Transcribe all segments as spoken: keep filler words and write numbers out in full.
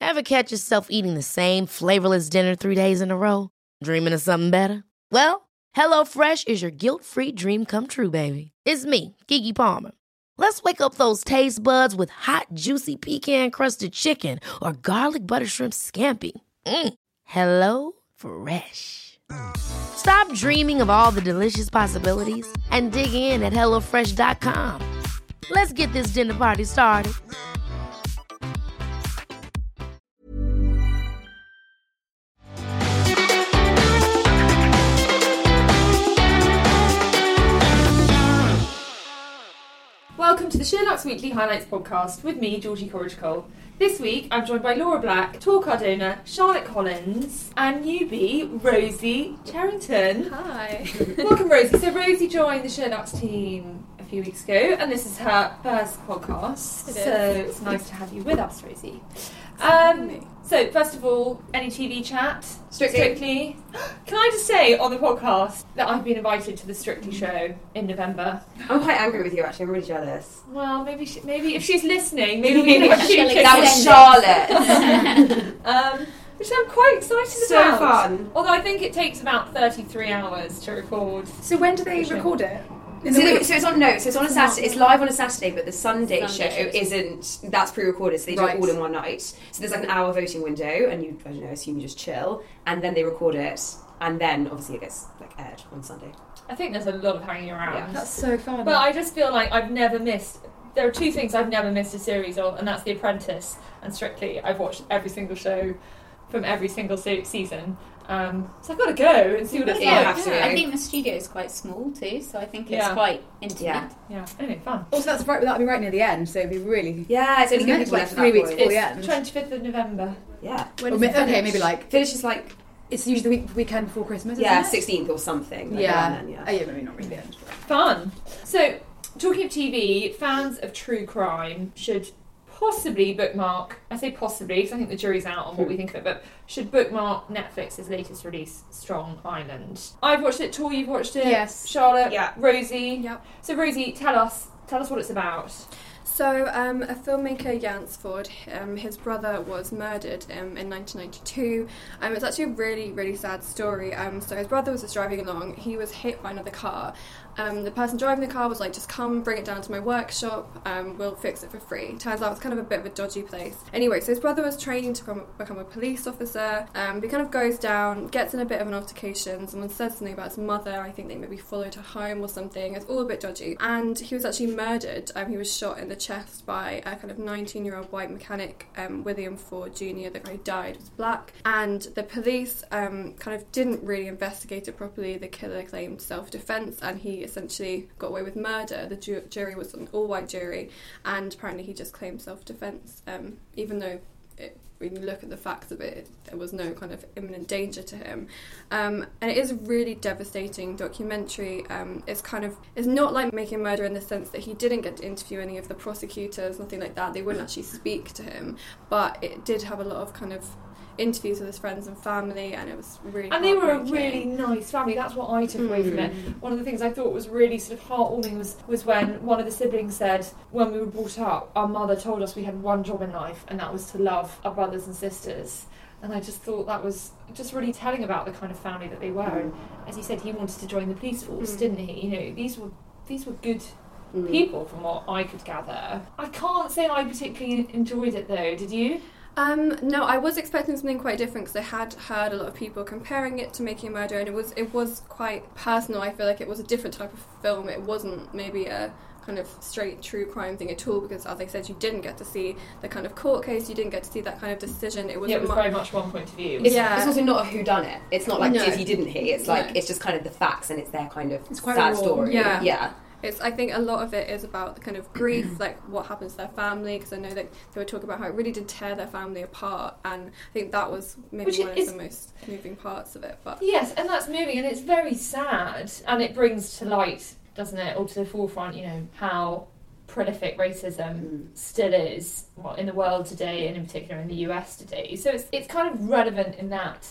Ever catch yourself eating the same flavorless dinner three days in a row? Dreaming of something better? Well, HelloFresh is your guilt-free dream come true, baby. It's me, Keke Palmer. Let's wake up those taste buds with hot, juicy pecan-crusted chicken or garlic butter shrimp scampi. Mm. Hello Fresh. Stop dreaming of all the delicious possibilities and dig in at hello fresh dot com. Let's get this dinner party started. Welcome to the SheerLuxe Weekly Highlights podcast with me, Georgie Corridge-Cole. This week, I'm joined by Laura Black, tour card owner Charlotte Collins, and newbie Rosie Charrington. Hi. Welcome, Rosie. So Rosie joined the SheerLuxe team a few weeks ago, and this is her first podcast. It so is. it's nice to have you with us, Rosie. Um, so first of all, any T V chat? Strictly. Strictly. Can I just say on the podcast that I've been invited to the Strictly show in November? I'm quite angry with you, actually. I'm really jealous. Well, maybe she, maybe if she's listening, maybe we can That was Charlotte. um, which I'm quite excited So about. fun. Although I think it takes about thirty-three hours to record. So when do they The show. record it? So, the, so it's on no, so it's on a Saturday. It's live on a Saturday, but the Sunday, Sunday show shows. isn't. That's pre-recorded, so they do Right. it all in one night. So there's like an hour voting window, and you, I don't know, assume you just chill, and then they record it, and then obviously it gets like aired on Sunday. I think there's a lot of hanging around. Yeah. That's so fun. But I just feel like I've never missed. There are two things I've never missed a series of, and that's The Apprentice and Strictly. I've watched every single show from every single se- season. Um, so I've got to go and see what it's Yeah, like. absolutely. I think the studio is quite small too, so I think it's Yeah. quite intimate. Yeah. Yeah. Anyway, fun. also, that's right. That'll be right near the end, so it'd be really. Yeah, it's only Isn't good it? people Like left at three that weeks point. before the It's end. twenty-fifth of November. Yeah, Or ma- okay, maybe like finish is like it's usually the week, weekend before Christmas. yeah, isn't it? sixteenth or something. Like Yeah. around then, yeah. Oh, yeah, maybe not really the end. Fun. So, talking of T V, fans of true crime should possibly bookmark, I say possibly because I think the jury's out on what we think of it, but should bookmark Netflix's latest release, Strong Island. I've watched it, Tor, you've watched it? Yes. Charlotte? Yeah. Rosie? Yep. So Rosie, tell us, tell us what it's about. So, um, a filmmaker, Jansford, um, his brother was murdered um, in nineteen ninety-two. Um, it's actually a really, really sad story. Um, so his brother was just driving along. He was hit by another car. Um, the person driving the car was like, just come, bring it down to my workshop, um, we'll fix it for free. Turns out it's kind of a bit of a dodgy place. Anyway, so his brother was training to become, become a police officer. Um, he kind of goes down, gets in a bit of an altercation. Someone says something about his mother. I think they maybe followed her home or something. It's all a bit dodgy. And he was actually murdered. Um, he was shot in the chest by a kind of nineteen-year-old white mechanic, um, William Ford Junior The guy who died was black. And the police um, kind of didn't really investigate it properly. The killer claimed self-defense, and he essentially got away with murder. The ju- jury was an all-white jury, and apparently he just claimed self-defense, um, even though it, when you look at the facts of it, there was no kind of imminent danger to him. Um, and it is a really devastating documentary. Um, it's kind of, it's not like Making a Murder in the sense that he didn't get to interview any of the prosecutors, nothing like that. They wouldn't actually speak to him, but it did have a lot of kind of interviews with his friends and family, and it was really And they were a heartbreaking. really nice family. That's what I took away from it. One of the things I thought was really sort of heartwarming was, was when one of the siblings said, when we were brought up, our mother told us we had one job in life, and that was to love our brothers and sisters. And I just thought that was just really telling about the kind of family that they were. And as he said, he wanted to join the police force, Mm. didn't he? You know, these were these were good Mm. people from what I could gather. I can't say I particularly enjoyed it though. Did you? Um, no, I was expecting something quite different because I had heard a lot of people comparing it to Making a Murder, and it was it was quite personal. I feel like it was a different type of film. It wasn't maybe a kind of straight true crime thing at all, because as I said, you didn't get to see the kind of court case, you didn't get to see that kind of decision. It was, Yeah, it was mu- very much one point of view. It's, Yeah. it's also not a whodunit. It's not like No. did he, didn't he? It's like No. it's just kind of the facts, and it's their kind of It's quite sad raw. story. Yeah. yeah. It's, I think a lot of it is about the kind of grief, like what happens to their family, because I know that they would talk about how it really did tear their family apart, and I think that was maybe Which one is- of the most moving parts of it. But Yes, and that's moving, and it's very sad, and it brings to light, doesn't it, or to the forefront, you know, how prolific racism Mm. still is well, in the world today, and in particular in the U S today. So it's it's kind of relevant in that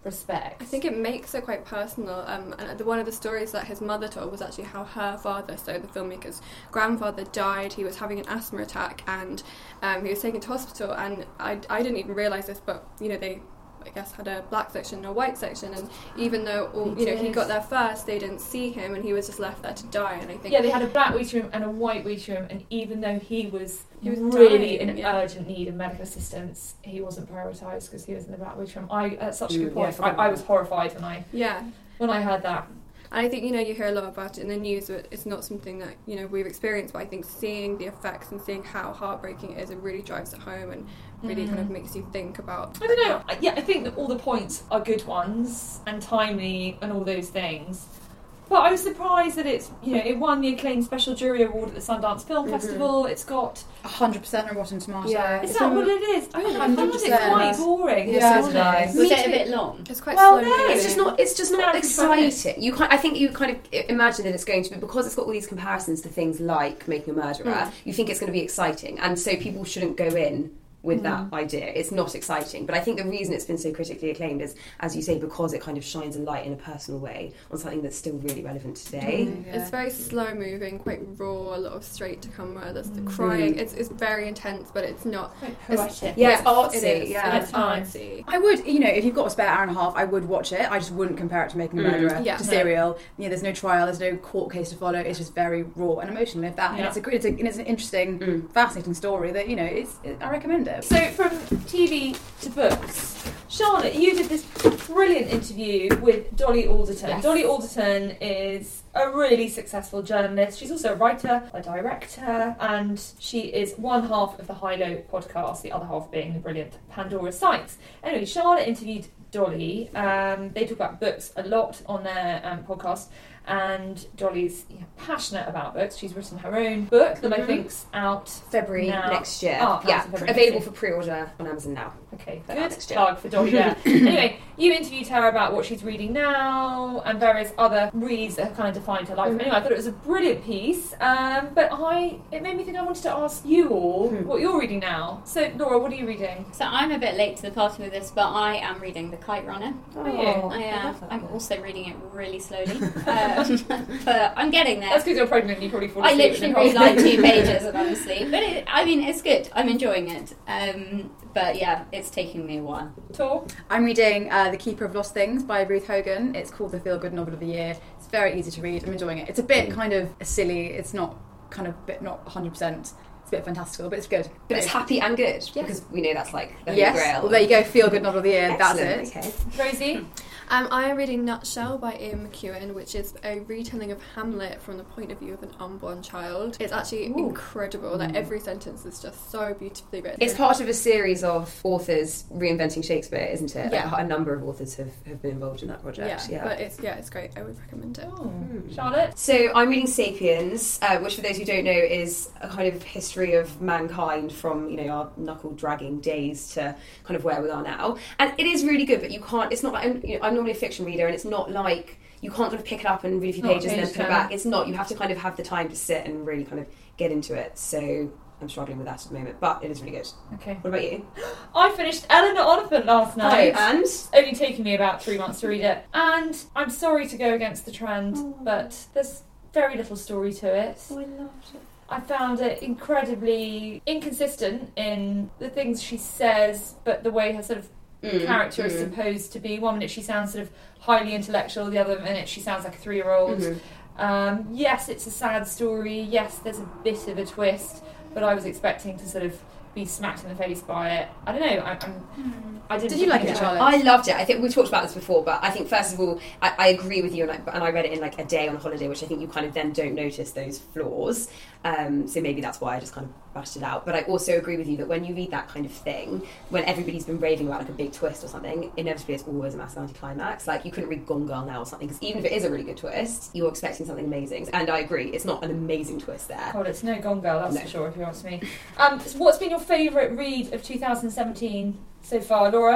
respect. I think it makes it quite personal. Um, and the, one of the stories that his mother told was actually how her father, so the filmmaker's grandfather, died. He was having an asthma attack, and um, he was taken to hospital. And I, I didn't even realise this, but you know they, I guess, had a black section and a white section. And even though all, you know he got there first, they didn't see him, and he was just left there to die. And I think yeah, they had a black waiting room and a white waiting room, and even though he was, He was really dying, in yeah. urgent need of medical assistance, he wasn't prioritised because he was in the black waiting room. I that's such a Mm, good point. yeah, I I, I was horrified when I yeah. when I heard that. And I think, you know, you hear a lot about it in the news, but it's not something that, you know, we've experienced. But I think seeing the effects and seeing how heartbreaking it is, it really drives it home and really Mm. kind of makes you think about... I don't know. I- Yeah, I think that all the points are good ones and timely and all those things. But I was surprised that it's, you know, it won the acclaimed Special Jury Award at the Sundance Film Mhm. Festival. It's got... one hundred percent on Rotten Tomatoes. Yeah. Is It's that from- what it is? I one found hundred it percent. quite boring. Yeah, to be so honest. Was Me it a too. bit long? It's quite Well, slow no, moving. It's just not. It's just not Yeah, it's fun. exciting. You kind. I think you kind of imagine that it's going to be, because it's got all these comparisons to things like Making a Murderer. Mm. You think it's going to be exciting, and so people shouldn't go in with that Mm. idea. It's not exciting. But I think the reason it's been so critically acclaimed is, as you say, because it kind of shines a light in a personal way on something that's still really relevant today. Mm, yeah. It's very slow moving, quite raw, a lot of straight to camera. There's the Mm. crying. It's it's very intense, but it's not. Quite It's, poetic. Yeah, it's It artsy, is. yeah. It's Nice. artsy. I would, you know, if you've got a spare hour and a half, I would watch it. I just wouldn't compare it to Making a Mm. Murderer, Yeah. to No. Serial. You know, there's no trial, there's no court case to follow. It's just very raw and emotional. If that, Yeah. and it's a great, it's, a, and it's an interesting, Mm. fascinating story that you know, it's. It, I recommend it. So from T V to books, Charlotte, you did this brilliant interview with Dolly Alderton. Yes. Dolly Alderton is a really successful journalist. She's also a writer, a director, and she is one half of the High Low podcast, the other half being the brilliant Pandora Sykes. Anyway, Charlotte interviewed Dolly. Um, they talk about books a lot on their um, podcast. And Dolly's you know, passionate about books. She's written her own book that I Mhm. think's out. February Now- next year. Oh, yeah, that's February available next for pre-order on Amazon now. Okay, But good next year. plug for Dolly there. Anyway, you interviewed her about what she's reading now and various other reads that have kind of defined her life. Mhm. Anyway, I thought it was a brilliant piece, um, but I it made me think I wanted to ask you all Hmm. what you're reading now. So, Laura, what are you reading? So I'm a bit late to the party with this, but I am reading The Kite Runner. Are you? I am. I'm also reading it really slowly, um, but I'm getting there. That's because you're pregnant and you probably fall I asleep. literally in read the like two pages and I'm asleep. But it, I mean, it's good. I'm enjoying it. Um, but yeah, it's taking me a while. Tor? I'm reading uh, The Keeper of Lost Things by Ruth Hogan. It's called the Feel Good Novel of the Year. It's very easy to read. I'm enjoying it. It's a bit kind of silly. It's not kind of bit not one hundred percent. It's a bit fantastical, but it's good. But it's happy and good, Yes. because we know that's like the holy Yes. grail. Well, there you go. Feel Good Novel of the Year. Excellent, That's it. okay. Rosie? Um, I am reading Nutshell by Ian McEwan, which is a retelling of Hamlet from the point of view of an unborn child. It's actually Ooh. incredible. Like every sentence is just so beautifully written. It's part of a series of authors reinventing Shakespeare, isn't it? Yeah. Like, a number of authors have, have been involved in that yeah, project. Yeah. but it's yeah, it's great. I would recommend it. Oh. Charlotte? So I'm reading *Sapiens*, uh, which, for those who don't know, is a kind of history of mankind from you know our knuckle dragging days to kind of where we are now. And it is really good, but you can't. It's not like I'm, you know, I'm normally a fiction reader, and it's not like you can't kind of pick it up and read a few Not pages and then page put it turn. back. It's not. You have to kind of have the time to sit and really kind of get into it. So I'm struggling with that at the moment, but it is really good. Okay. What about you? I finished Eleanor Oliphant last night. And It's only taken me about three months to read it. And I'm sorry to go against the trend, but there's very little story to it. I loved it. I found it incredibly inconsistent in the things she says, but the way her sort of Mm, character is mm. supposed to be. One minute she sounds sort of highly intellectual, the other minute she sounds like a three-year-old. Mhm. Um, yes, it's a sad story. Yes, there's a bit of a twist, but I was expecting to sort of be smacked in the face by it. I don't know. I, I'm, I didn't. Did you like think it, Charlotte? I loved it. I think we've talked about this before, but I think first of all, I, I agree with you, and I, and I read it in like a day on holiday, which I think you kind of then don't notice those flaws. Um, so maybe that's why I just kind of bashed it out. But I also agree with you that when you read that kind of thing, when everybody's been raving about like a big twist or something, inevitably it's always a massive anticlimax. Like you couldn't read Gone Girl now or something, because even if it is a really good twist, you're expecting something amazing. And I agree, it's not an amazing twist there. God, it's no Gone Girl, that's No. for sure, if you ask me. Um, so what's been your favourite read of two thousand seventeen so far, Laura?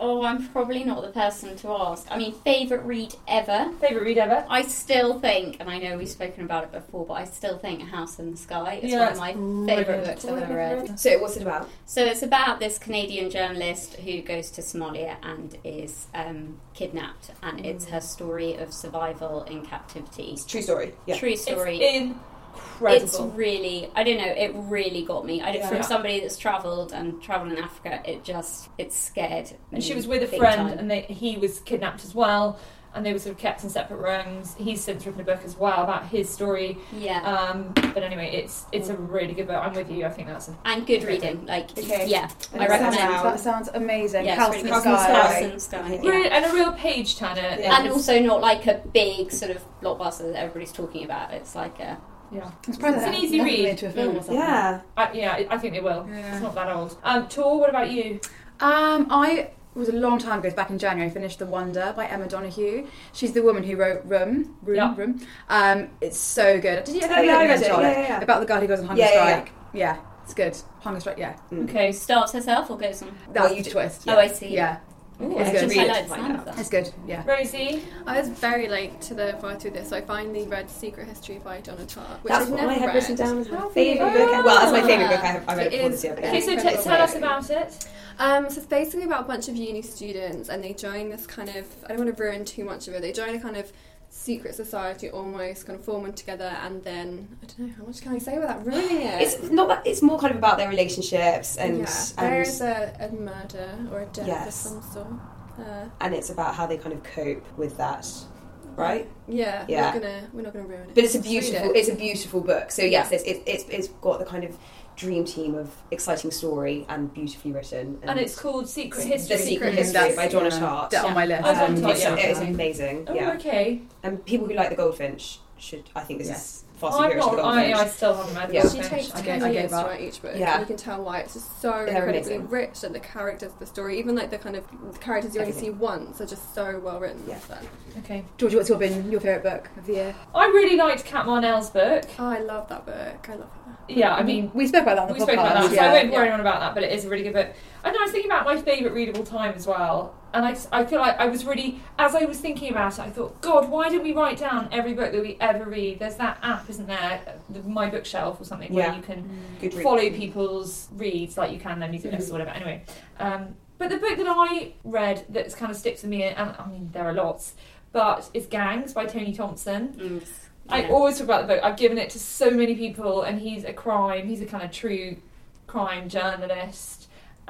Oh, I'm probably not the person to ask. I mean, favourite read ever? Favourite read ever? I still think, and I know we've spoken about it before, but I still think A House in the Sky is Yeah, one of my favourite books I've ever read. So what's it about? So it's about this Canadian journalist who goes to Somalia and is um, kidnapped, and it's her story of survival in captivity. It's a true story. Yeah. True story. It's It's incredible. really, I don't know, it really got me. I, Yeah. from Yeah. somebody that's travelled and travelled in Africa, it just, it's scared. And she me was with a big friend, time. and they, he was kidnapped as well, and they were sort of kept in separate rooms. He's since written a book as well about his story. Yeah. Um, but anyway, it's it's a really good book. I'm with you. I think that's a And good reading, like, Okay. yeah, And I it recommend. sounds That sounds amazing. Yeah, House it's in really the good. Sky. House in the Sky, yeah. Really- and a real page turner. Yeah. And also not like a big sort of blockbuster that everybody's talking about. It's like a yeah, I'm surprised It's that an easy hasn't read. been into a film or something. Yeah. I, yeah. I- I think they will. Yeah. It's not that old. Um, Tor, what about you? Um, I it was a long time ago. It's back in January. I finished The Wonder by Emma Donoghue. She's the woman who wrote Room. Room. Yeah. Room. Um, it's so good. Did you ever Oh, yeah, I read read it. Charlotte? Yeah, yeah, yeah. About the guy who goes on hunger Yeah, yeah, yeah. strike. Yeah, it's good. Hunger strike. Yeah, Okay. starts herself or goes on. that's Well, you the d- twist. Oh, I see. Yeah, Ooh, It's I good. just Read it I to like the find sound out. of that. it's good. Yeah. Rosie? I was very late to the far through this, so I finally read Secret History by Donna Tartt, which That's I've what never I had read. written down as my Have favourite you? book. Well, that's my favourite book I have I read It before is this year. but Okay, yeah. so t- Incredible. tell us about it. Um, so it's basically about a bunch of uni students, and they join this kind of, I don't want to ruin too much of it, they join a kind of secret society almost, kind of form one together, and then, I don't know, how much can I say without ruining it? It's not that. It's more kind of about their relationships and yeah, and, there's a, a murder or a death Yes. of some sort. Uh, and it's about how they kind of cope with that, right? yeah, Yeah. we're not gonna we're not gonna ruin it. But it's a Just read beautiful. it. It's a beautiful book. So yes, it's it's it's, it's got the kind of dream team of exciting story and beautifully written. And it's called Secret The History. Secret History. History by Donna Yeah. Tartt. That on my list. Oh, Donna Um, Tartt, it's, yeah. it's amazing. Oh, Yeah, okay. and people who like the Goldfinch should. I think this Yes. is far I'm superior to the not. Goldfinch. I, I still haven't read Yeah. the She Goldfinch. takes I ten gave- I years gave to up. write each book, Yeah. and you can tell why. It's just so They're incredibly amazing. rich, and the characters, the story, even like the kind of the characters you only Everything. see once, are just so well written. Yeah. So. Okay. Georgie, what's your been your favourite book of the year? I really liked Kat Marnell's book. Oh, I love that book. I love her. Yeah, I mean, We spoke about that on the we podcast. spoke about that, so yeah. I won't bore Yeah. anyone about that, but it is a really good book. And I was thinking about my favourite readable time as well. And I, I feel like I was really, as I was thinking about it, I thought, God, why didn't we write down every book that we ever read? There's that app, isn't there? The My Bookshelf or something, where Yeah. you can Good read. follow people's reads like you can their music lists or whatever. Anyway, um, but the book that I read that kind of sticks with me, and I mean, there are lots, but is Gangs by Tony Thompson. Mm, I yeah. always talk about the book. I've given it to so many people, and he's a crime. He's a kind of true crime journalist,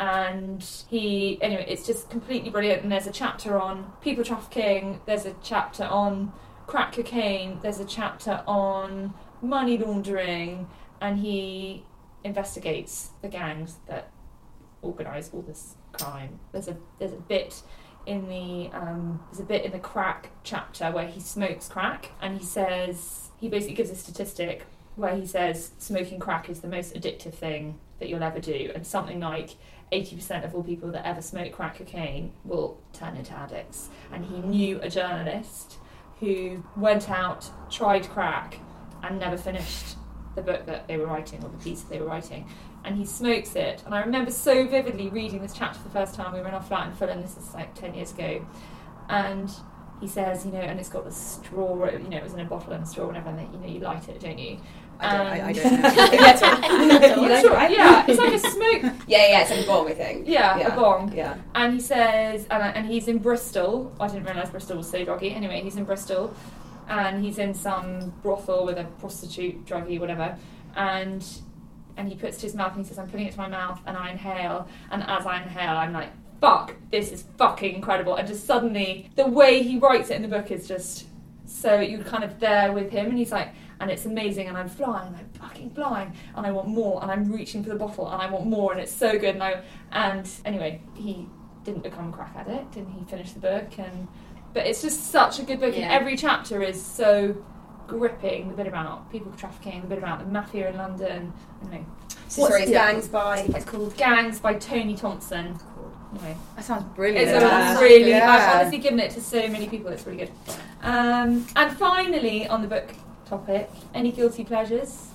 and he anyway. It's just completely brilliant. And there's a chapter on people trafficking. There's a chapter on crack cocaine. There's a chapter on money laundering, and he investigates the gangs that organise all this crime. There's a there's a bit in the um, there's a bit in the crack chapter where he smokes crack, and he says he basically gives a statistic where he says smoking crack is the most addictive thing that you'll ever do, and something like eighty percent of all people that ever smoke crack cocaine will turn into addicts. And he knew a journalist who went out, tried crack, and never finished the book that they were writing or the piece that they were writing. And he smokes it. And I remember so vividly reading this chapter for the first time. We were in our flat in Fulham, this is like ten years ago. And he says, you know, and it's got the straw, you know, it was in a bottle and a straw, whatever, and then, you know, you light it, don't you? I don't, I, I And- don't know. That's right. You like it, right? Yeah, it's like a smoke. Yeah, yeah, it's like a bong, I think. Yeah, Yeah. a bong. Yeah. And he says, and, and he's in Bristol. I didn't realise Bristol was so druggy. Anyway, he's in Bristol, and he's in some brothel with a prostitute, druggy, whatever. And and he puts it to his mouth and he says, I'm putting it to my mouth, and I inhale. And as I inhale, I'm like, fuck, this is fucking incredible. And just suddenly, the way he writes it in the book is just so you're kind of there with him, and he's like, and it's amazing, and I'm flying, and I'm fucking flying, and I want more, and I'm reaching for the bottle, and I want more, and it's so good. And I, and anyway, he didn't become a crack addict, and he finished the book, and but it's just such a good book, Yeah. and every chapter is so gripping. The bit about people trafficking, the bit about the mafia in London. Anyway, So sorry, it's yeah. Gangs by... it's called Gangs by Tony Thompson. Anyway, That sounds brilliant. it's Yeah. a really. Yeah. I've honestly given it to so many people. It's really good. Um, and finally, on the book topic, any guilty pleasures?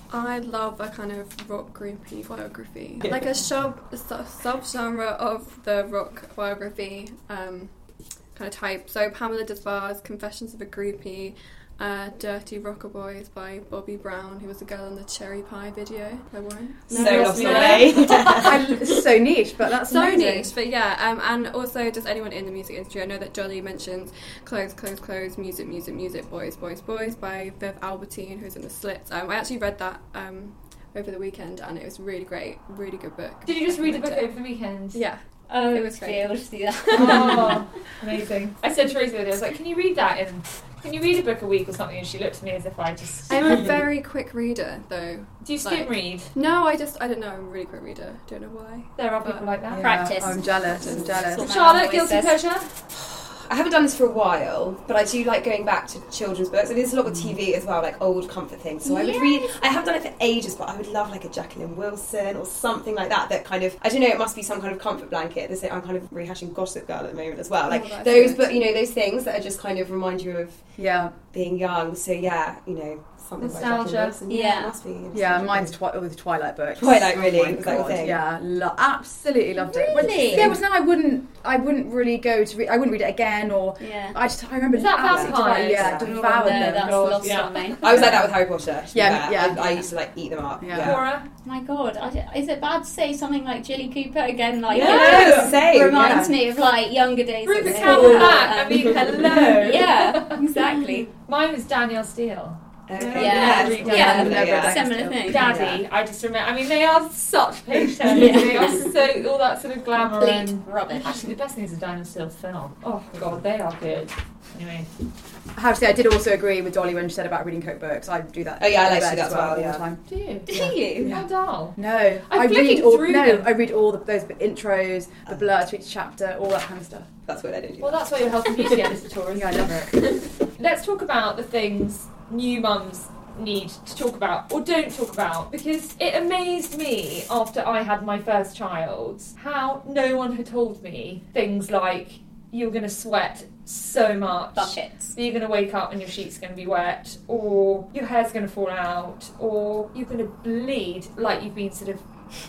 I love a kind of rock groupie biography, like a sub a sub genre of the rock biography um, kind of type. So Pamela Des Barres' Confessions of a Groupie, uh, Dirty Rocker Boys by Bobby Brown, who was the girl in the Cherry Pie video. I won't. So No, lost no. away. This is so niche, but that's So amazing. niche, but yeah, um, and also just anyone in the music industry. I know that Jolly mentions Clothes, Clothes, Clothes, Music, Music, Music, Boys, Boys, Boys by Viv Albertine, who's in the Slits. Um, I actually read that um, over the weekend and it was really great, really good book. Did you just read the book Recommend over the weekend? it. Yeah. Oh, It was to great. be able to do that. Oh, amazing. I said to Rosie the other day, I was like, can you read that in, can you read a book a week or something? And she looked at me as if I just... I'm a very quick reader, though. Do you skim like- read? No, I just, I don't know, I'm a really quick reader. Don't know why. There are people like that. Yeah, Practice. I'm jealous. I'm jealous. That's what my Charlotte, mum always guilty says. pleasure? I haven't done this for a while, but I do like going back to children's books. I mean, there's a lot with T V as well, like old comfort things. So I would read. I have done it for ages, but I would love like a Jacqueline Wilson or something like that. That kind of, I don't know, it must be some kind of comfort blanket. This I'm kind of rehashing Gossip Girl at the moment as well. Like Oh, that's those, good. but you know, those things that are just kind of remind you of Yeah, being young. So yeah, you know, something like Nostalgia. Jacqueline Wilson. Yeah. it must be. a yeah. nostalgia Mine's thing. twi- with Twilight books. Twilight, really? Oh my Was that your God, thing? yeah, lo- absolutely loved it. When- Really? yeah, it was now I wouldn't. I wouldn't really go to. Read, I wouldn't read it again, or Yeah. I just. I remember Is that absolutely vampires? devoured- Yeah, Yeah. devoured No, them. that's God, lost yeah. on me. I was like that with Harry Potter. to be Yeah, fair. yeah. I, I used to like eat them up. Yeah. Yeah. Cora? My God, I d- is it bad to say something like Jilly Cooper again? Like, Yeah, it same, reminds yeah. me of like younger days. at Rupert school, Campbell back. I and- mean, hello. yeah, exactly. Mine was Danielle Steele. Okay. Yeah, Read yeah, Danielle Steele. yeah. similar Yeah. thing. Daddy, I just remember. I mean, they are such page turners. Yeah. They are so all that sort of glamour Complete and rubbish. Actually, the best thing is the Daniel Steele film. Oh God, they are good. Anyway, I have to say, I did also agree with Dolly when she said about reading coke books. I do that. Oh, yeah, I like in to do bed that as well, all yeah. the time. do you? Do you? How dull. No, I'm I read flicking all. through No, them. I read all the, those intros, the blur to each chapter, all that kind of stuff. That's what I don't do. Well, that's why you're health and beauty editor, Tora, Yeah, I isn't love it? it. Let's talk about the things new mums need to talk about or don't talk about, because it amazed me after I had my first child how no one had told me things like you're going to sweat so much, Buckets. you're going to wake up and your sheet's going to be wet, or your hair's going to fall out, or you're going to bleed like you've been sort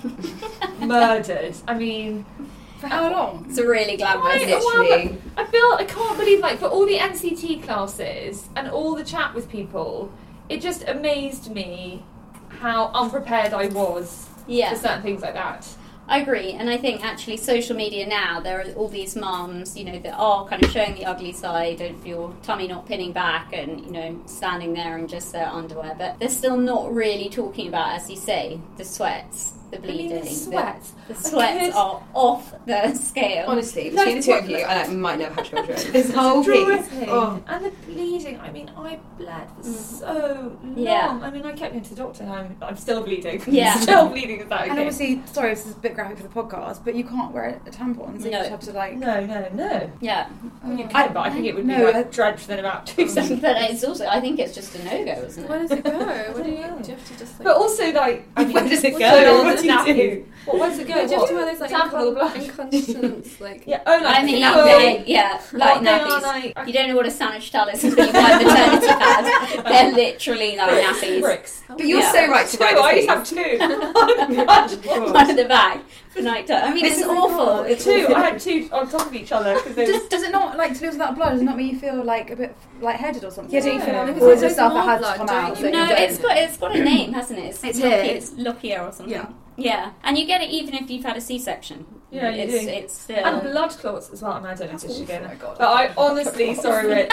of murdered. I mean, For how long? It's a really glamorous. Why- Literally. I feel I can't believe, like, for all the N C T classes and all the chat with people, it just amazed me how unprepared I was Yeah. for certain things like that. I agree, and I think actually social media now, there are all these mums, you know, that are kind of showing the ugly side of your tummy not pinning back and, you know, standing there in just their underwear, but they're still not really talking about, as you say, the sweats, the I mean, bleeding. the sweat. The, the sweats could- are off the scale. Honestly, Like, between the two what- of you, I like, might never have children. This whole Dripping. thing. Oh. And the bleeding. I mean, I bled for Mm. so long. Yeah. I mean, I kept going to the doctor and I'm, I'm still bleeding. Yeah. Still bleeding. Is that okay? And obviously, sorry, this is a bit graphic for the podcast, but you can't wear a tampon, so you No. just have to like. No, no, no. Yeah. Well, you Oh. can, but I think it would be No, like I- drenched within about two seconds. But it's also, I think it's just a no-go, isn't Where it? does it go? What do you, know. do you have to just like... But also, like, I mean, Where does it what's go? going on What with do you nappies? do? What, where's it go? do you have What? to wear those like Tampon or blood? incon- incontinence like... Yeah, oh, like, I mean, full- okay, yeah, like What they are nappies. like- You don't know what a sandwich towel is until you buy a maternity pad. They're literally like nappies. bricks. But you're Yeah. so right to Two, write I this used to piece. have two. One in the back for night time. I mean, This it's is awful. It's Two. awful. I had two on top of each other because Does, does it not like to lose that blood? Does it not make you feel like a bit lightheaded or something? Yeah, don't you feel No. like- Or is it There's stuff that more has blood, to come don't out? you? so you No, don't- it's got it's got a name, hasn't it? It's, It's Loki, here. it's Lokia or something. Yeah. Yeah, and you get it even if you've had a C-section. Yeah, you it's, do. It's still. and blood clots as well. I mean, I don't know if this should go in Oh my there. God. But I honestly, sorry, Rich.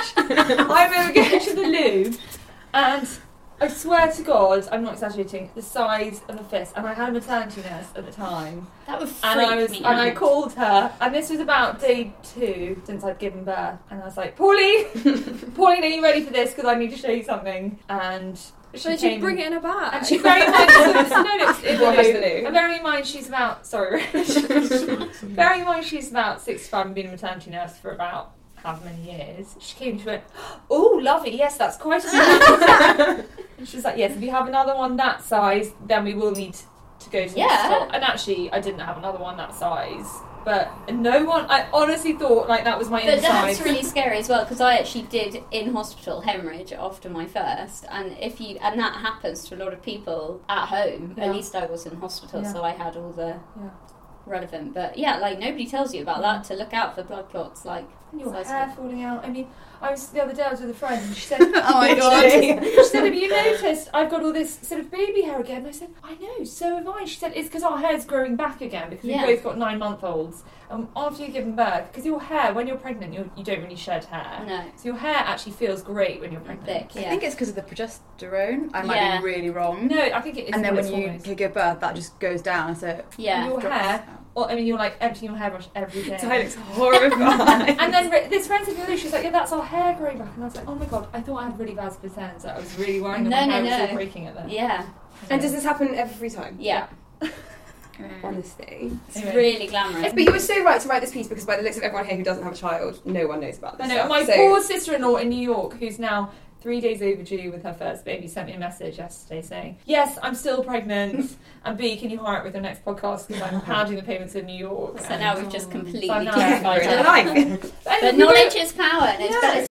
I remember going to the loo, and I swear to God, I'm not exaggerating, the size of a fist. And I had a maternity nurse at the time, that would freak and I was, me and I out. called her, and this was about day two since I'd given birth, and I was like, Pauline, Pauline, are you ready for this? Because I need to show you something. And she So did you came- bring it in a bag? And she very much no, no, it's in What the has loo. the loo? And bearing in mind she's about sorry, bearing in mind she's about sixty-five and been a maternity nurse for about how many years. She came and she went, "Oh, lovely, yes, that's quite a big." And she was like, "Yes, if you have another one that size, then we will need to go to the Yeah. hospital." And actually, I didn't have another one that size. but no one. I honestly thought like that was my But inside. that's really scary as well, because I actually did in hospital hemorrhage after my first, and if you and that happens to a lot of people at home. Yeah. At least I was in hospital, Yeah. so I had all the Yeah. relevant. But yeah, like nobody tells you about that, to look out for blood clots. Like And your size hair of- falling out. I mean, I was the other day. I was with a friend, and she said, Oh my god. She said, have you noticed I've got all this sort of baby hair again? And I said, I know, so have I. She said, it's because our hair's growing back again because Yeah. we've both got nine-month-olds. Um, after you've given birth, because your hair, when you're pregnant, you're, you don't really shed hair. No. So your hair actually feels great when you're pregnant. Thick, I yeah. think it's because of the progesterone. I might Yeah. be really wrong. No, I think it is. And then what when it's you almost. give birth, that just goes down. So Yeah. your drops hair, out. or I mean, you're like emptying your hairbrush every day. Ty looks horrified. And then re- this friend said to me, she's like, yeah, that's our hair growing back. And I was like, oh my god, I thought I had really bad split ends. Like, I was really worrying that No, my no, hair was no. all breaking at them. Yeah, And does this happen every time? yeah. Honestly. It's Anyway. really glamorous. But you were so right to write this piece because by the looks of everyone here who doesn't have a child, no one knows about this I know. stuff. My So- poor sister-in-law in New York, who's now three days overdue with her first baby, sent me a message yesterday saying, yes, I'm still pregnant, and B, can you hire it with her next podcast because I'm pounding the payments in New York. So now we've just completely So now- terrified We're in her. life. But knowledge is power, and it's Yeah. better.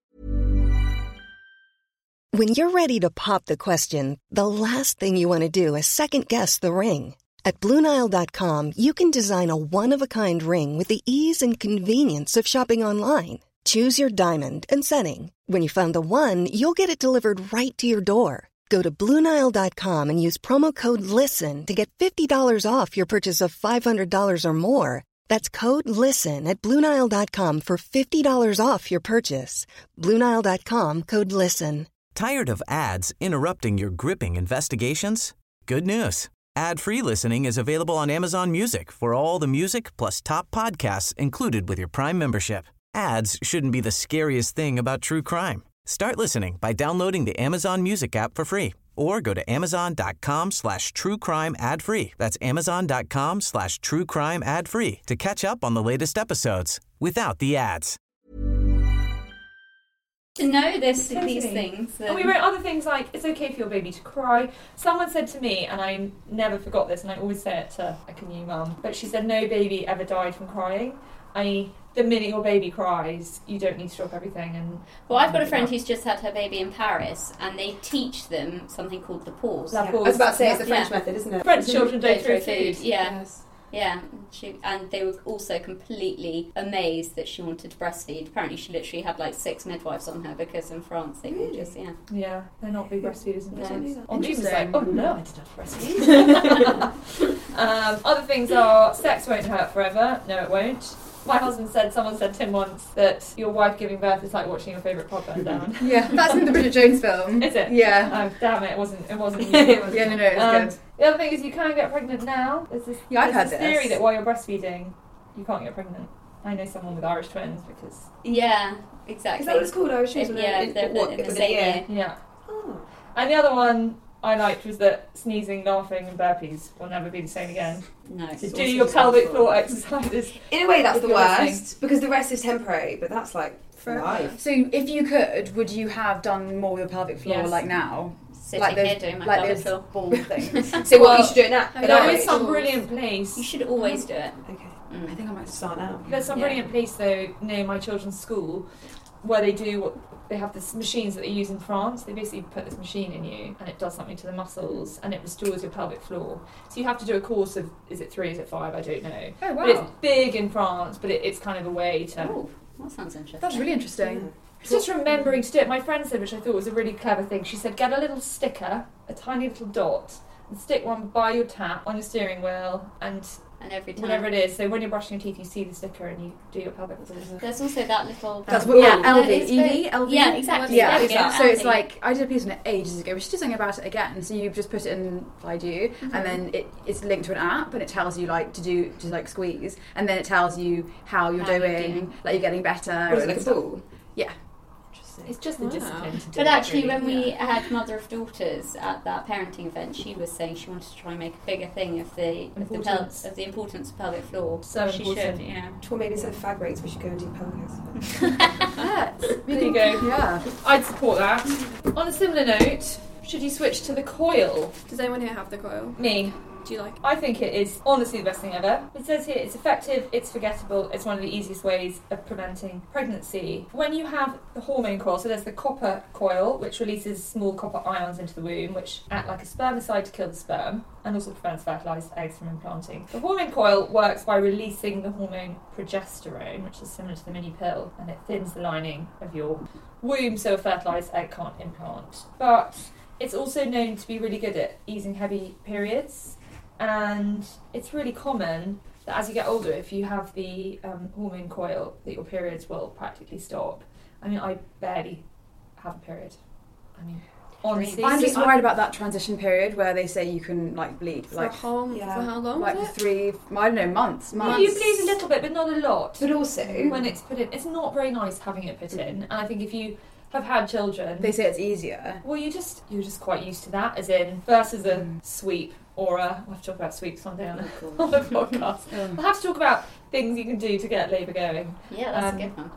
When you're ready to pop the question, the last thing you want to do is second-guess the ring. At Blue Nile dot com, you can design a one-of-a-kind ring with the ease and convenience of shopping online. Choose your diamond and setting. When you find the one, you'll get it delivered right to your door. Go to Blue Nile dot com and use promo code LISTEN to get fifty dollars off your purchase of five hundred dollars or more. That's code LISTEN at Blue Nile dot com for fifty dollars off your purchase. Blue Nile dot com, code LISTEN. Tired of ads interrupting your gripping investigations? Good news. Ad-free listening is available on Amazon Music for all the music plus top podcasts included with your Prime membership. Ads shouldn't be the scariest thing about true crime. Start listening by downloading the Amazon Music app for free or go to amazon.com slash true crime ad free. That's amazon.com slash true crime ad free to catch up on the latest episodes without the ads. To know this, Totally. these things. And we um, wrote other things like, it's okay for your baby to cry. Someone said to me, and I never forgot this, and I always say it to like a new mum, but she said no baby ever died from crying. I, the minute your baby cries, you don't need to stop everything. And Well, I've got a friend who's just had her baby in Paris, and they teach them something called the pause. La Yeah. I pause. was about to say it's the French Yeah. method, isn't it? French children don't Don't throw throw food. food. Yeah, Yes. yeah. She, and they were also completely amazed that she wanted to breastfeed. Apparently, she literally had like six midwives on her because in France they will just yeah. Yeah, they're not big breastfeeders in No. France. On was like, Interesting. oh no, I didn't have to breastfeed. um, other things are, sex won't hurt forever. No, it won't. My husband said, someone said to him once, that your wife giving birth is like watching your favourite pop burn down. Yeah, that's in the Bridget Jones film. Is it? Yeah. Oh, damn it, it wasn't, it wasn't. Yeah, no, no, it's Um, good. The other thing is you can get pregnant now. There's this, Yeah, I've there's heard this theory this. that while you're breastfeeding, you can't get pregnant. I know someone with Irish twins because... Yeah, exactly. Is that what it's called? Irish twins? If- yeah, in, they're what, in the within same a year? year. Yeah. Oh. And the other one I liked was that sneezing, laughing and burpees will never be the same again. No. So do your pelvic floor exercises. In a way, that's If the you're worst listening. because the rest is temporary, but that's like for life. So if you could, would you have done more with your pelvic floor Yes. like now? Sitting like here those, doing my like pelvic those floor. ball things. So what Well, you should do it now? I There know. is some Tools. brilliant place. You should always do it. Okay, Mm. I think I might start now. There's some Yeah. brilliant place though near my children's school where they do what they have this machines that they use in France. They basically put this machine in you and it does something to the muscles and it restores your pelvic floor. So you have to do a course of, is it three, is it five? I don't know. Oh, wow. But it's big in France, but it, it's kind of a way to. Oh, that sounds interesting. That's really interesting. It's just remembering to do it. My friend said, which I thought was a really clever thing. She said, get a little sticker, a tiny little dot, and stick one by your tap on your steering wheel, and And every time. whatever it is. So when you're brushing your teeth, you see the sticker and you do your pelvic floor. There's also that little. That's what, yeah, Yeah, L V, it's E very- V, L V. Yeah, exactly. Yeah, There we go, so it's L V. like I did a piece on it ages ago. We should do something about it again. So you just put it inside you, and then it, it's linked to an app, and it tells you like to do to like squeeze, and then it tells you how you're How you're doing, doing. like you're getting better. Was it and like a stuff. ball? Yeah. It's just the Wow. discipline to do But it, actually, really. when we had Mother of Daughters at that parenting event, she was saying she wanted to try and make a bigger thing of the of the, pel- Importance. of the importance of pelvic floor. So she important. should, yeah. Or maybe instead of fag rates, we should go and do pelvic exercise. Yeah. There you go. Yeah. I'd support that. On a similar note, should you switch to the coil? Does anyone here have the coil? Me. Do you like it? I think it is honestly the best thing ever. It says here it's effective, it's forgettable, it's one of the easiest ways of preventing pregnancy. When you have the hormone coil, so there's the copper coil, which releases small copper ions into the womb, which act like a spermicide to kill the sperm, and also prevents fertilised eggs from implanting. The hormone coil works by releasing the hormone progesterone, which is similar to the mini pill, and it thins the lining of your womb so a fertilised egg can't implant. But it's also known to be really good at easing heavy periods, and it's really common that as you get older, if you have the um, hormone coil, that your periods will practically stop. I mean, I barely have a period. I mean, honestly. I'm just worried about that transition period where they say you can like bleed For like how, yeah. for how long? like was for it? three, I don't know, months. Well, months. you bleed a little bit, but not a lot. But also, When it's put in, it's not very nice having it put in. And I think if you have had children, They say it's easier. well, you just you're just quite used to that. As in, versus a sweep or a. We'll have to talk about sweeps someday on the, on the podcast. We'll have to talk about things you can do to get labour going. Yeah, that's Um, a good one.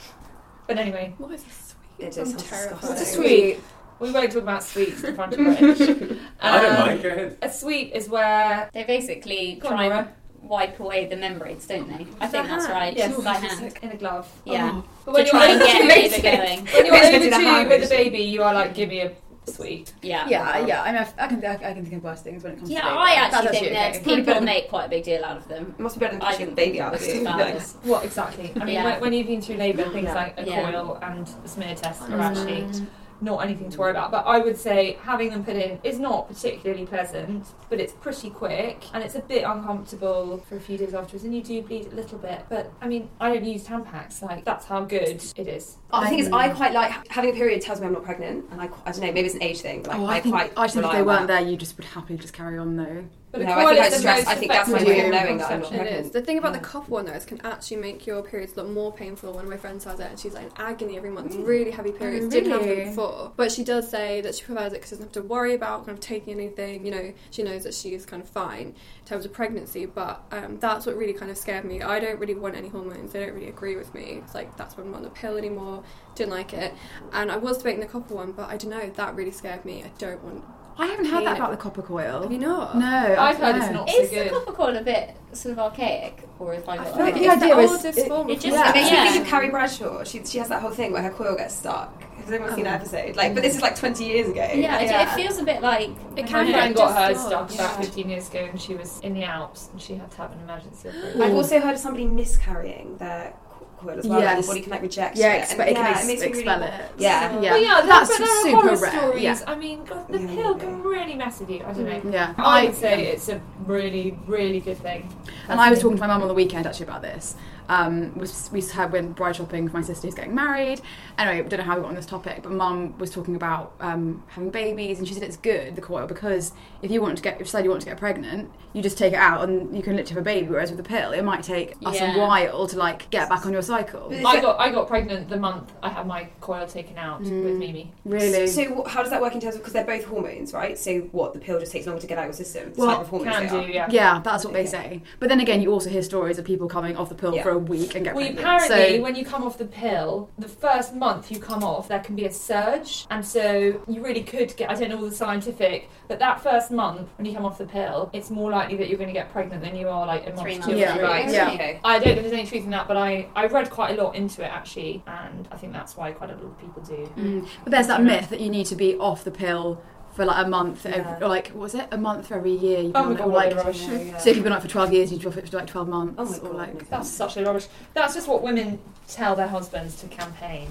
But anyway, What is a sweet? It does I'm sound terrified. what's a disgusting. sweep? We won't talk about sweeps in front of Rich. I don't Um, mind, go ahead. A sweep is where They basically Go on, try and Laura. wipe away the membranes, don't they? I think that's hand. right. Yes, by hand. in a glove. Yeah. But To when try and you're get overdue- labour going. when you're Rich can do the overdue hand with a motion. baby, you are like, give me a sweep. Yeah. Yeah, yeah. I mean, I can, I can think of worse things when it comes Yeah, to labour. I That's actually think okay. that people make quite a big deal out of them. it must be better than I pushing the didn't baby out of think you. it was fabulous. What exactly? I mean, Yeah. when, when you've been through labour, things Yeah. like a Yeah. coil and a smear test are actually not anything to worry about. But I would say having them put in is not particularly pleasant, but it's pretty quick and it's a bit uncomfortable for a few days afterwards, and you do bleed a little bit. But I mean, I don't use Tampax. Like, that's how good it is. The thing is, I quite like having a period tells me I'm not pregnant, and I, I don't know, maybe it's an age thing, but like, Oh, I, I think, quite. I think if rely they on weren't that. there, you just would happily just carry on though. But No, a I coil think I is the stress- most I think that's my effective way of way knowing that I'm not It pregnant. is. The thing about Yeah. the copper one though is can actually make your periods look more painful. One of my friends has it and she's like in agony every month. Really heavy periods. Didn't have really? them before. But she does say that she prefers it because she doesn't have to worry about kind of taking anything. You know, she knows that she is kind of fine in terms of pregnancy. But um, that's what really kind of scared me. I don't really want any hormones. They don't really agree with me. It's like, that's why I'm not on the pill anymore. Didn't like it. And I was debating the copper one, but I don't know. That really scared me. I don't want... I haven't heard Hate that it. about the copper coil. Have you not? No, I've heard no. it's not so Is the good. copper coil a bit sort of archaic, or if I I got feel that like the wrong? it's idea the is- oldest it- form it of just- hormone. It makes Yeah. me think of Carrie Bradshaw. She, she has that whole thing where her coil gets stuck. Has anyone seen that episode? Like, but this is like twenty years ago. Yeah, it- yeah. it feels a bit like... It My can friend be got hers just stuck lodged. about Yeah. fifteen years ago, and she was in the Alps, and she had to have an emergency operation. I've also heard of somebody miscarrying their co- coil as well. Like, Yes. the body can like reject Yeah, it. expe- And, it can yeah, ex- it makes me really- expel it. Yeah. Well, yeah, that's but there are super horror rare. stories. Yeah. I mean, God, the Yeah, pill yeah. can really mess with you. I don't know. Yeah, I would say it's a really, really good thing. And I was talking to my mum on the weekend actually about this. Um, was, we had went bride shopping for my sister who's getting married. Anyway, I don't know how we got on this topic, but mum was talking about um, having babies, and she said it's good, the coil, because if you want to get, if you decide you want to get pregnant, you just take it out and you can literally have a baby. Whereas with the pill, it might take us a Yeah. while to like get back on your cycle. But I got I got pregnant the month I had my coil taken out with Mimi. Really? So what, how does that work in terms of, because they're both hormones, right? So what, the pill just takes longer to get out of your system? The Well, type of hormones Can they do, are. yeah. Yeah, that's what they Okay. say. But then again, you also hear stories of people coming off the pill Yeah. for a week and get Well, pregnant. apparently, so, when you come off the pill, the first month you come off, there can be a surge, and so you really could get. I don't know all the scientific, but that first month when you come off the pill, it's more likely that you're going to get pregnant than you are like a month, Three two, months. or Yeah. three. Right, Yeah. okay. I don't know if there's any truth in that, but I, I read quite a lot into it actually, and I think that's why quite a lot of people do. Mm. But there's that myth that you need to be off the pill for like a month, every, Yeah. or like what was it, a month for every year? You Oh can my or god, like, what a rubbish. No, yeah. so if you've been on it for twelve years, you need to be off it for like twelve months. Oh my or God, like no. That's such a rubbish. That's just what women tell their husbands to campaign.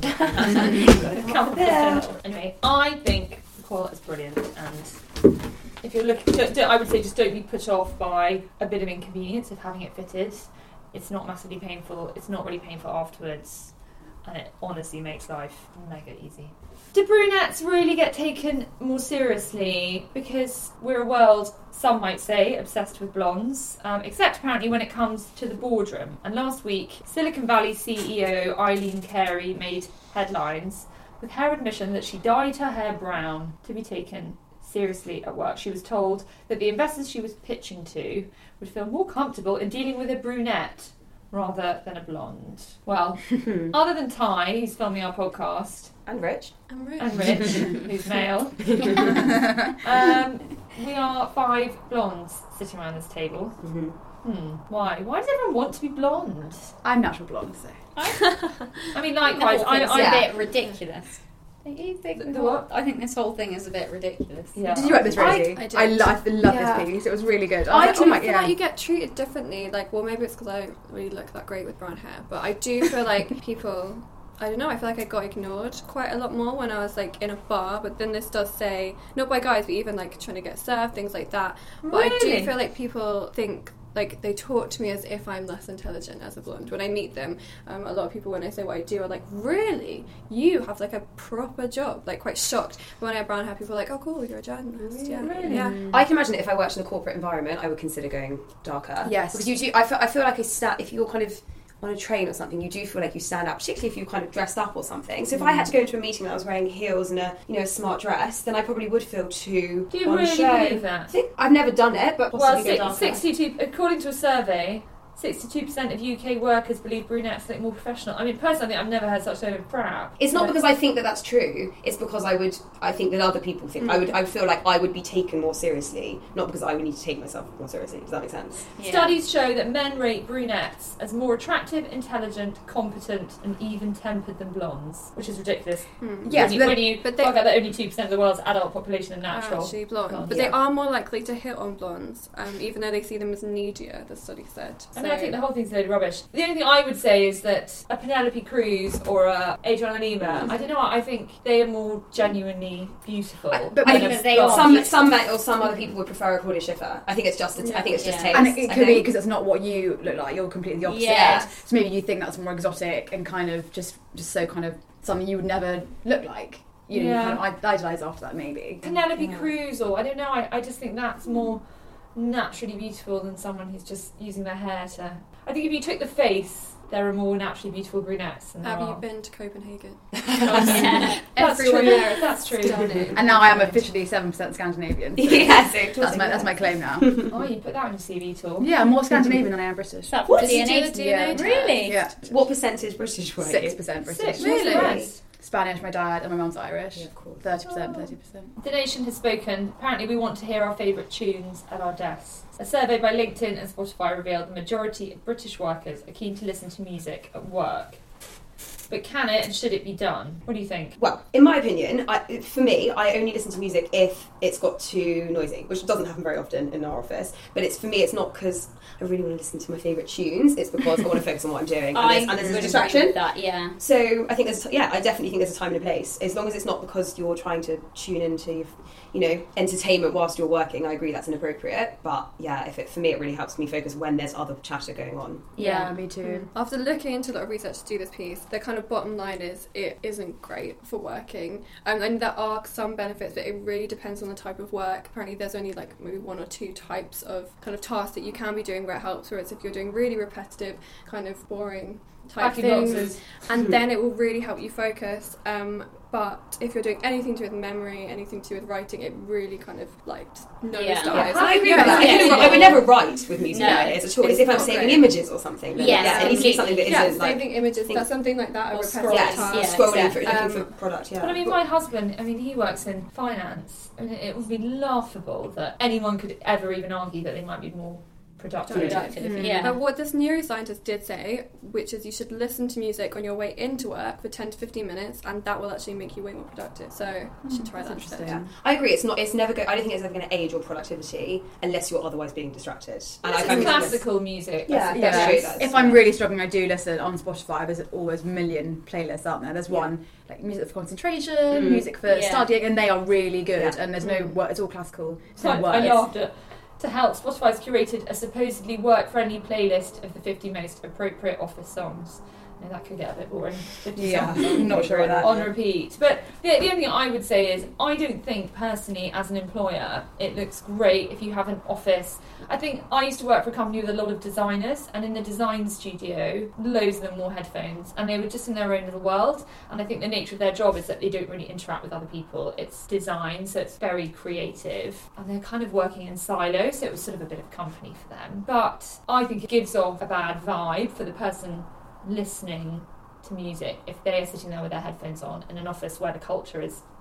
Come off the pill. Anyway, I think the coil is brilliant, and if you're looking, don't, don't- I would say just don't be put off by a bit of inconvenience of having it fitted. It's not massively painful. It's not really painful afterwards, and it honestly makes life mega easy. Do brunettes really get taken more seriously? Because we're a world, some might say, obsessed with blondes, um, except apparently when it comes to the boardroom. And last week, Silicon Valley C E O Eileen Carey made headlines with her admission that she dyed her hair brown to be taken seriously at work. She was told that the investors she was pitching to would feel more comfortable in dealing with a brunette rather than a blonde. Well, other than Ty, who's filming our podcast, And Rich. I'm rich. and Rich, who's male, um, we are five blondes sitting around this table. Mm-hmm. Hmm. Why? Why does everyone want to be blonde? I'm natural blonde, so. I mean, likewise, the whole I, thing's I, a yeah. bit ridiculous. Don't you think The- the the whole- what? I think this whole thing is a bit ridiculous. Yeah. Did you write this, Rosie? I- I did. I, lo- I love Yeah. this piece. It was really good. I, I was do like, oh my, feel yeah. like you get treated differently. Like, well, maybe it's because I don't really look that great with brown hair, but I do feel like people. I don't know. I feel like I got ignored quite a lot more when I was like in a bar. But then this does say not by guys, but even like trying to get served, things like that. But I Really? do feel like people think. Like, they talk to me as if I'm less intelligent as a blonde. When I meet them, um, a lot of people, when I say what I do, are like, really? You have, like, a proper job? Like, quite shocked. But when I have brown hair, people are like, oh, cool, you're a journalist. Yeah. Really? Yeah. I can imagine that if I worked in a corporate environment, I would consider going darker. Yes. Because you do, I feel, I feel like I sta if you're kind of on a train or something, you do feel like you stand out, particularly if you kind of dressed up or something. So if I had to go into a meeting and I was wearing heels and a, you know, a smart dress, then I probably would feel too Do you on really show. believe that? I think I've never done it, but Well, possibly go six, darker. sixty-two. According to a survey, sixty-two percent of U K workers believe brunettes look more professional. I mean, personally, I've never heard such a crap. It's not But- because I think that that's true. It's because I would. I think that other people think I would. I feel like I would be taken more seriously, not because I would need to take myself more seriously. Does that make sense? Yeah. Studies show that men rate brunettes as more attractive, intelligent, competent, and even-tempered than blondes, which is ridiculous. Yes, when you, but- when you but they- work out that only two percent of the world's adult population are Are natural. actually blonde, blonde. but Yeah. they are more likely to hit on blondes, um, even though they see them as needier. The study said. I mean, I think the whole thing's a load of rubbish. The only thing I would say is that a Penelope Cruz or a Adriana Lima, I don't know, I think they are more genuinely beautiful. I- but than I a think they blonde. are. Some some men or some other people would prefer a Claudia Schiffer. I think it's just. A t- I think it's just Yeah. taste. And it, it I could be think. because it's not what you look like. You're completely the opposite. Yeah. So maybe you think that's more exotic and kind of just, just so kind of something you would never look like. You know, Yeah. you kind of idolise after that, maybe. Penelope Yeah. Cruz, or I don't know, I, I just think that's more naturally beautiful than someone who's just using their hair to. I think if you took the face, there are more naturally beautiful brunettes than there Have you are. been to Copenhagen? Yeah. That's Everyone true. there is That's true. stunning. And now I am officially seven percent Scandinavian. So Yeah, so that's my that's my claim now. Oh, you put that on your C V tool. Yeah, I'm more Scandinavian than I am British. That's What? the Did you D N A. do the D N A Yeah. test? Really? Yeah, what percentage British were you? six percent British. Six, Really? yes. Spanish, my dad, and my mum's Irish. Yeah, of course. Thirty percent, thirty percent. The nation has spoken. Apparently, we want to hear our favourite tunes at our desks. A survey by LinkedIn and Spotify revealed the majority of British workers are keen to listen to music at work. But can it and should it be done? What do you think? Well, in my opinion, I, for me, I only listen to music if it's got too noisy, which doesn't happen very often in our office. But it's for me, it's not because I really want to listen to my favourite tunes. It's because I want to focus on what I'm doing, and I there's, and there's a would distraction. agree with that, yeah. So I think there's, yeah, I definitely think there's a time and a place. As long as it's not because you're trying to tune into, you know, entertainment whilst you're working. I agree that's inappropriate. But yeah, if it for me, it really helps me focus when there's other chatter going on. Yeah, me too. After looking into a lot of research to do this piece, the kind of bottom line is it isn't great for working. Um, and there are some benefits, but it really depends on the type of work. Apparently there's only like maybe one or two types of kind of tasks that you can be doing where it helps, whereas if you're doing really repetitive, kind of boring type Packing things, boxes. and then it will really help you focus. Um, but if you're doing anything to do with memory, anything to do with writing, it really kind of like no Yeah. stars. Yeah, I agree Yeah. with that. I, Yeah. couldn't- I would never write with music No. nowadays at all. It's It's if I'm not saving great. images or something. Then, Yes, yeah, it needs to be something that Yeah, isn't like saving images, think- that's something like that, a Or repetitive yes, task. Yeah, scrolling exactly. through looking Um, for product. Yeah, But I mean, my husband, I mean, he works in finance, and it would be laughable that anyone could ever even argue that they might be more productive. Productive, Mm. yeah. But what this neuroscientist did say, which is you should listen to music on your way into work for ten to fifteen minutes, and that will actually make you way more productive. So you should try that instead. interesting. Yeah. I agree. It's not. It's never. Go, I don't think it's ever going to aid your productivity unless you're otherwise being distracted. And I It's kind of- classical music. Yeah, That's- that's Yeah. true. That's, If I'm really struggling, I do listen on Spotify. There's always a million playlists out there. There's one like music for concentration, Mm. music for Yeah. studying, and they are really good. Yeah. And there's no word. It's all classical. There's I, no I words. laughed at. To help, Spotify's curated a supposedly work-friendly playlist of the fifty most appropriate office songs. Now, that could get a bit boring. fifty Yeah, songs I'm not sure of that. on repeat. But the, the only thing I would say is I don't think personally as an employer it looks great if you have an office. I think I used to work for a company with a lot of designers, and in the design studio loads of them wore headphones and they were just in their own little world, and I think the nature of their job is that they don't really interact with other people. It's design, so it's very creative, and they're kind of working in silos, so it was sort of a bit of company for them. But I think it gives off a bad vibe for the person listening to music if they are sitting there with their headphones on in an office where the culture is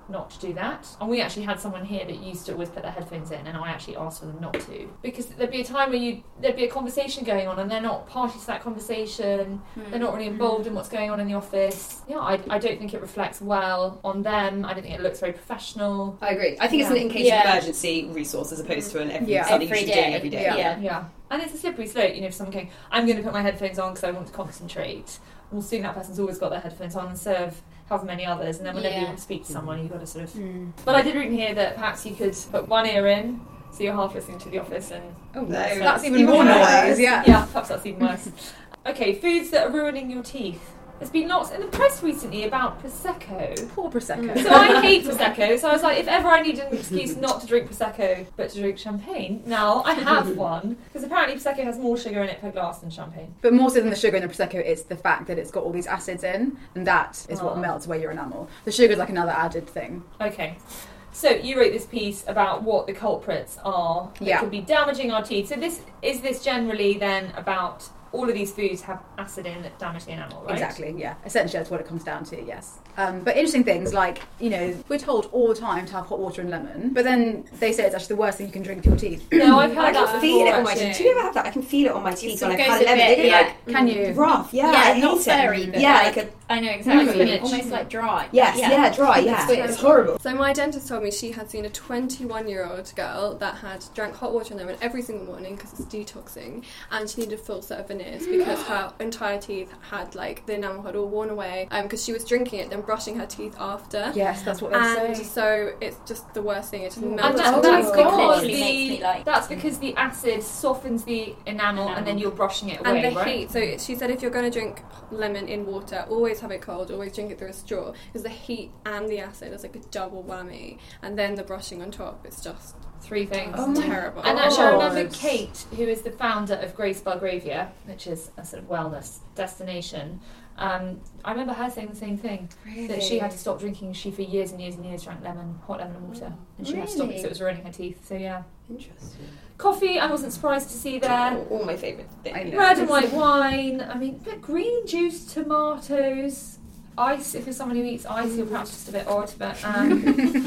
not to do that. And we actually had someone here that used to always put their headphones in, and I actually asked for them not to. Because there'd be a time where you there'd be a conversation going on and they're not party to that conversation, mm. they're not really involved in what's going on in the office. Yeah, I, I don't think it reflects well on them. I don't think it looks very professional. I agree. I think yeah. it's an in case yeah. of emergency resource as opposed to an every, yeah. something every you should day. be doing every day. Yeah. Yeah. yeah. And it's a slippery slope, you know, if someone going, I'm going to put my headphones on because I want to concentrate. Well, soon that person's always got their headphones on and serve however many others, and then whenever yeah. you want to speak to someone, you've got to sort of... Mm. But I did read in here that perhaps you could put one ear in, so you're half listening to The Office, and... Oh, no, that's, that's even, even more worse. noise, yeah. Yeah, perhaps that's even worse. Okay, foods that are ruining your teeth. There's been lots in the press recently about Prosecco. Poor Prosecco. So I hate Prosecco, so I was like, if ever I need an excuse not to drink Prosecco, but to drink champagne, now I have one. Because apparently Prosecco has more sugar in it per glass than champagne. But more so than the sugar in the Prosecco, it's the fact that it's got all these acids in, and that is what Oh. melts away your enamel. The sugar's like another added thing. Okay. So you wrote this piece about what the culprits are that Yeah. could be damaging our teeth. So this is this generally then about all of these foods have acid in that damage the enamel, right? Exactly, yeah. Essentially, that's what it comes down to, yes. Um, but interesting things like, you know, we're told all the time to have hot water and lemon, but then they say it's actually the worst thing you can drink to your teeth. No, I've heard I that can before. feel it on my actually. teeth. Do you ever have that? I can feel it on my teeth sort when of I've had goes a lemon. bit, They go yeah. like Can you? rough, yeah. I Yeah, hate not it. very, but yeah, like, like a I know exactly. Spinach. Almost like dry. yes, yeah, dry, yeah. It's weird. It's horrible. So my dentist told me she had seen a twenty-one-year-old girl that had drank hot water and lemon every single morning because it's detoxing, and she needed a full set of veneers because her entire teeth had, like, the enamel had all worn away because um, she was drinking it, then brushing her teeth after. Yes, that's what they And say. so it's just the worst thing. It just melts. And that, Oh, that's God. because Literally the makes me like- that's because the acid softens the enamel, and then you're brushing it away, And the right? heat. So she said if you're going to drink lemon in water, always have it cold, always drink it through a straw, because the heat and the acid is like a double whammy, and then the brushing on top, it's just Three things. it's terrible. And actually, I Oh. remember Kate, who is the founder of Grace Belgravia, which is a sort of wellness destination. Um, I remember her saying the same thing, that she had to stop drinking. She for years and years and years drank lemon, hot lemon and water, and she had to stop Really? because it was ruining her teeth. So yeah, Interesting. coffee. I wasn't surprised to see there. All, all my favourite things. I know. Red and white wine. I mean, but green juice, tomatoes, ice. If you're someone who eats ice, you're perhaps just a bit odd. But um,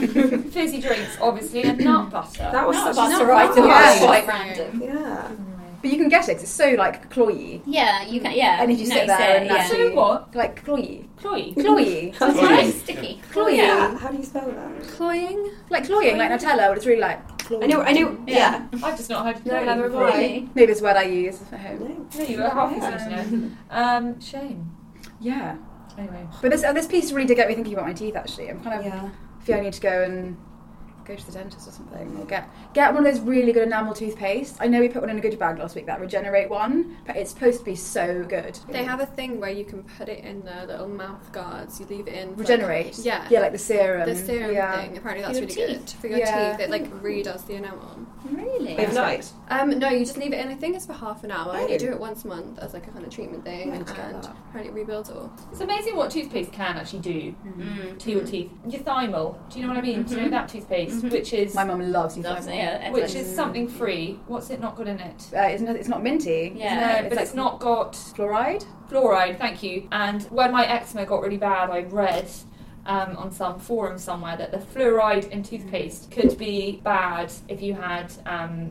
fizzy drinks, obviously, and nut butter. That was Not such butter a item. Yeah. That's quite random. Yeah. But you can get it 'cause it's so, like, cloyy. Yeah, you can. Yeah, And if you no, sit there say, and yeah. that's So what? Like, cloyy. Chloe. Cloyy. It's very sticky. Cloyy. Yeah. How do you spell that? cloying. Like cloying, like Nutella, but it's really like cloying. I know, I know, yeah. I've just not heard No, Chloe neither before. have I. Really? Maybe it's a word I use at home. No. No, you were half listening to know. Um, shame. Yeah. Anyway. But this uh, this piece really did get me thinking about my teeth, actually. I'm kind of Yeah. feel I need to go and go to the dentist or something, or get get one of those really good enamel toothpaste. I know we put one in a goodie bag last week, that Regenerate one, but it's supposed to be so good. They have a thing where you can put it in the little mouth guards. You leave it in. for, Regenerate. Like, yeah. Yeah, like the serum. The serum yeah. thing. Apparently that's Your really teeth? good for your Yeah. teeth. It like redoes the enamel. Really? Overnight. Um, no, you just leave it in. I think it's for half an hour. And you Oh. do it once a month as like a kind of treatment thing, I and need to get that. apparently it rebuilds it all. It's amazing what toothpaste can actually do Mm. to your teeth. Your Thymol, do you know what I mean? Do you know that toothpaste, which is My mum loves Loves it, Euthymol. yeah, which everyone- is something free. What's it not got in it? Uh, it's, not, it's not minty. Yeah. no, It's but like it's not got fluoride. fluoride. Thank you. And when my eczema got really bad, I read um, on some forum somewhere that the fluoride in toothpaste could be bad if you had um,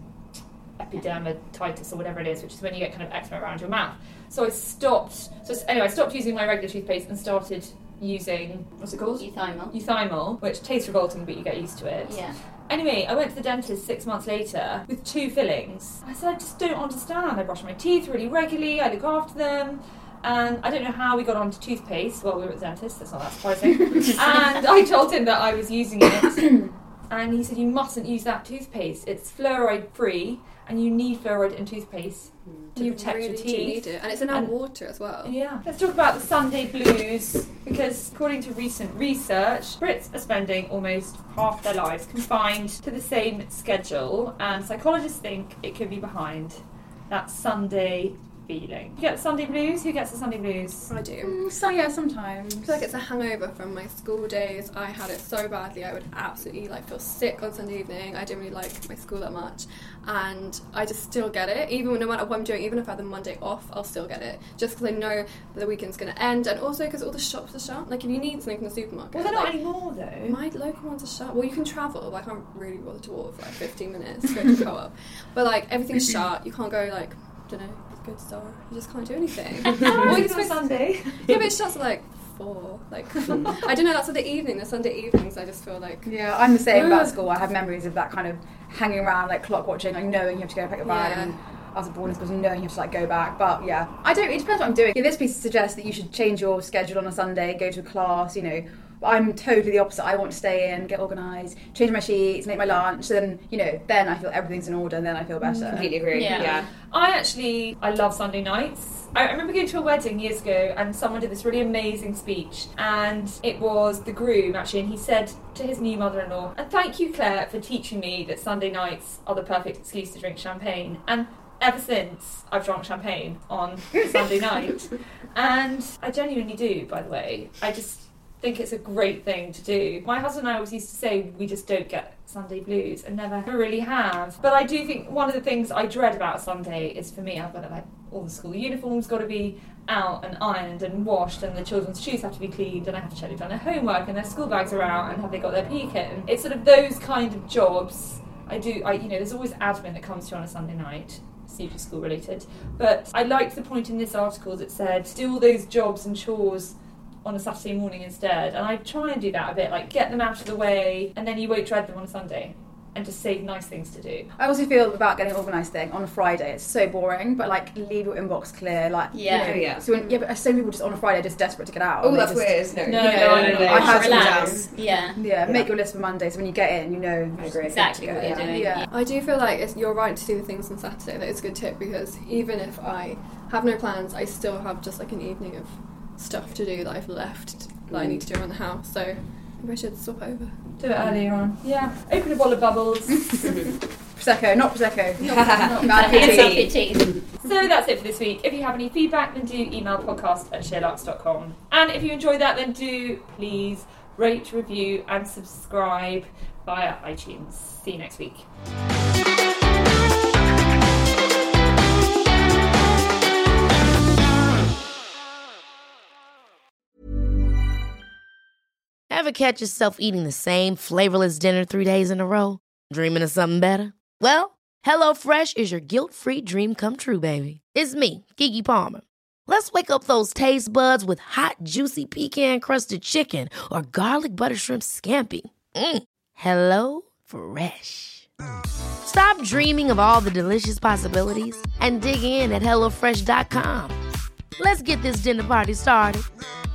epidermatitis or whatever it is, which is when you get kind of eczema around your mouth. So I stopped. So anyway, I stopped using my regular toothpaste and started using what's it called? Euthymol. Euthymol, which tastes revolting, but you get used to it. Yeah. Anyway, I went to the dentist six months later with two fillings. I said, I just don't understand. I brush my teeth really regularly, I look after them, and I don't know how we got onto toothpaste. Well, we were at the dentist, that's not that surprising. And I told him that I was using it, and he said, you mustn't use that toothpaste. It's fluoride free, and you need fluoride in toothpaste to You protect really your do teeth. need it. And it's in our And- water as well. Yeah. Let's talk about the Sunday blues, because according to recent research, Brits are spending almost half their lives confined to the same schedule, and psychologists think it could be behind that Sunday feeling. You get the Sunday blues? Who gets the Sunday blues? I do. Mm, so yeah, sometimes. I feel like it's a hangover from my school days. I had it so badly. I would absolutely like feel sick on Sunday evening. I didn't really like my school that much, and I just still get it. Even no matter what I'm doing, even if I have the Monday off, I'll still get it. Just because I know that the weekend's going to end, and also because all the shops are shut. Like if you need something from the supermarket, Well, they're like, not anymore though. my local ones are shut. Well, you can travel, but I can't really bother to walk for like fifteen minutes to go to Co-op. But like everything's shut. You can't go like, don't know, good store. You just can't do anything. Well, it's on Sunday. Yeah, but it shuts at like four. Like I don't know. That's what the evening. The Sunday evenings. I just feel like Yeah, I'm the same about school. I have memories of that kind of hanging around, like clock watching, like knowing you have to go and pick your bag, Yeah. and as a boarding school, knowing you have to like go back. But yeah, I don't. It depends what I'm doing. Yeah, this piece suggests that you should change your schedule on a Sunday, go to a class. You know, I'm totally the opposite. I want to stay in, get organised, change my sheets, make my lunch. Then you know, then I feel everything's in order, and then I feel better. Completely agree. Yeah. Yeah. I actually, I love Sunday nights. I remember going to a wedding years ago and someone did this really amazing speech, and it was the groom actually, and he said to his new mother-in-law, and thank you Claire for teaching me that Sunday nights are the perfect excuse to drink champagne. And ever since, I've drunk champagne on Sunday night, and I genuinely do, by the way. I just think it's a great thing to do. My husband and I always used to say we just don't get Sunday blues, and never really have. But I do think one of the things I dread about Sunday is, for me, I've got to, like, all the school uniforms got to be out and ironed and washed, and the children's shoes have to be cleaned, and I have to check they've done their homework, and their school bags are out, and have they got their P kit. And it's sort of those kind of jobs. I do, I, you know, there's always admin that comes to you on a Sunday night. It's usually school related. But I liked the point in this article that said, do all those jobs and chores on a Saturday morning instead, and I try and do that a bit, like get them out of the way, and then you won't dread them on a Sunday, and just save nice things to do. I also feel about getting organised thing on a Friday, it's so boring, but like leave your inbox clear, like Yeah. you know, Yeah. So when, yeah, but so many people just on a Friday are just desperate to get out. Oh, and they that's just, weird, isn't it? No, You no, know, no, no, I have relax. to Yeah. Yeah, Yeah. make your list for Monday, so when you get in, you know I agree. Exactly what you're Yeah. doing. Yeah. I do feel like it's, you're right to do the things on Saturday. That is a good tip, because even if I have no plans, I still have just like an evening of stuff to do that I've left that I need to do around the house. So maybe I should swap over. Do it earlier on. Yeah. Open a bottle of bubbles. Prosecco, not Prosecco. Not Bad Hands pity. off your teeth. So that's it for this week. If you have any feedback, then do email podcast at sherlock's dot com. And if you enjoyed that, then do please rate, review, and subscribe via iTunes. See you next week. Ever catch yourself eating the same flavorless dinner three days in a row? Dreaming of something better? Well, HelloFresh is your guilt-free dream come true, baby. It's me, Keke Palmer. Let's wake up those taste buds with hot, juicy pecan-crusted chicken or garlic butter shrimp scampi. Mm. Hello Fresh. Stop dreaming of all the delicious possibilities and dig in at hello fresh dot com. Let's get this dinner party started.